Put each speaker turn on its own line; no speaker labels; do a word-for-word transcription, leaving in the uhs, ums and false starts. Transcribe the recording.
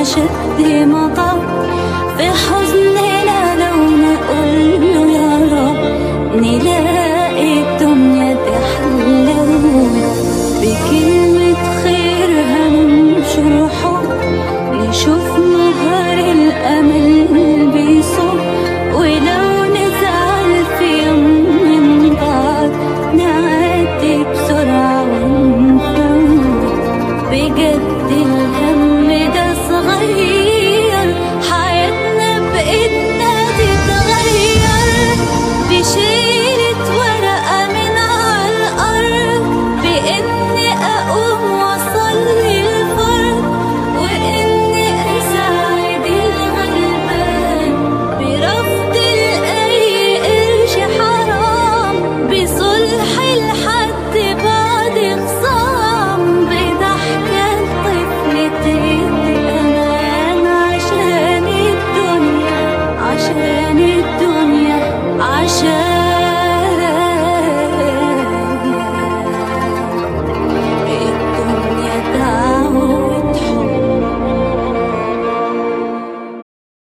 أشد مطر في حزننا لو نقول له يا رب نلاقي الدنيا تحلو بكلمة خير هننشر حب نشوف نهر الأمل بيصب ولو نزعل في يوم من بعض نعدي بسرعة ونفوت بجد